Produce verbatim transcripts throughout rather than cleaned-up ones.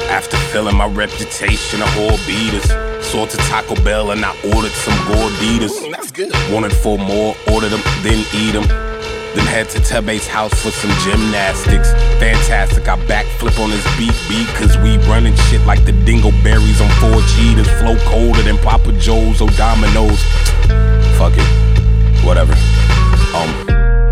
After feeling my reputation, a whole beat us. Saw to Taco Bell and I ordered some gorditas. Mm, that's good. Wanted four more, ordered them, then eat them. Then head to Tebe's house for some gymnastics. Fantastic, I backflip on his beat beat. Cause we running shit like the dingleberries on four cheetahs. Flow colder than Papa Joe's or Domino's. Fuck it, whatever. Um,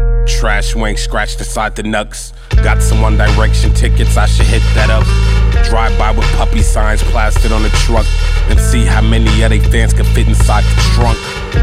Trash wank scratched aside the nuts. Got some One Direction tickets, I should hit that up. Drive by with puppy signs plastered on the truck. And see how many of they fans can fit inside the trunk.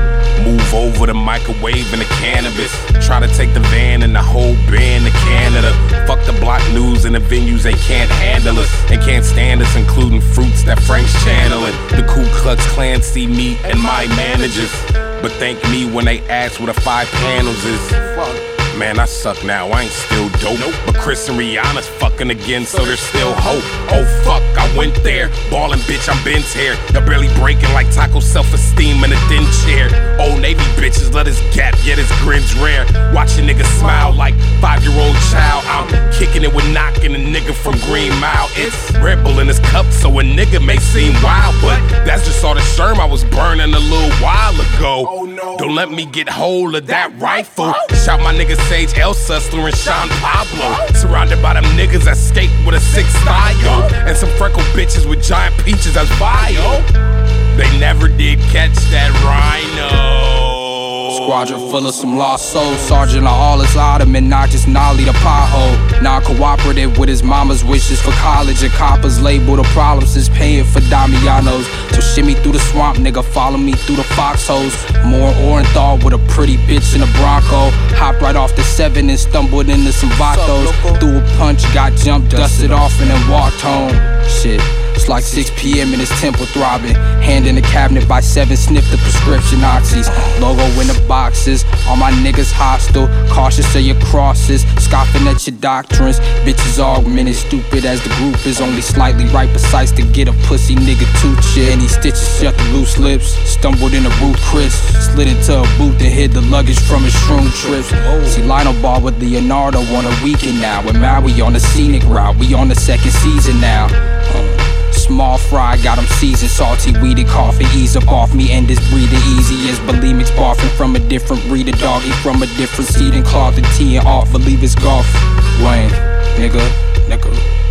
Move over the microwave and the cannabis. Try to take the van and the whole band to Canada. Fuck the block news and the venues, they can't handle us. And can't stand us, including fruits that Frank's channeling. The Ku Klux Klan see me and my managers, but thank me when they ask what the five panels is. Fuck. Man, I suck now, I ain't still dope. Nope. But Chris and Rihanna's fucking again, so there's still hope. Oh fuck, I went there. Ballin' bitch, I'm Ben's hair. They're barely breaking like Taco self-esteem in a thin chair. Old Navy bitches let us gap, yet his grin's rare. Watch a nigga smile like five-year-old child. I'm kicking it with knocking a nigga from Green Mile. It's Red Bull in his cup, so a nigga may seem wild, but that's just all the sherm I was burning a little while ago. Oh, no. Don't let me get hold of that rifle. Shout my nigga Sage El Sustler and Sean Pablo. Surrounded by them niggas that skate with a six style. And some freckled bitches with giant peaches as bio. They never did catch that rhino. Squadron full of some lost souls. Sergeant of all his ottoman knocked his nolly to pothole. Non-cooperative with his mama's wishes for college. And coppers label the problems as paying for Damianos. So shimmy through the swamp, nigga, follow me through the foxholes. More Orenthal with a pretty bitch in a Bronco. Hopped right off the seven and stumbled into some vatos. Threw a punch, got jumped, dusted off and then walked home. Shit. It's like six p m and his temple throbbing. Hand in the cabinet by seven, sniff the prescription oxys. Logo in the boxes, all my niggas hostile. Cautious of your crosses, scoffing at your doctrines. Bitches augmented, stupid as the group is. Only slightly right precise to get a pussy nigga too shit. Any stitches shut the loose lips. Stumbled in a Ruth Chris. Slid into a booth and hid the luggage from his shroom trips. See Lionel ball with Leonardo on a weekend now. And Maui on the scenic route, we on the second season now. uh, Small fry, got him seasoned, salty, weeded coffee. Ease up off me, and this breather easy as bulimic's barfing from a different breed of doggy, from a different seed and cloth and teeing off. Believe it's golf. Wayne, nigga, nigga.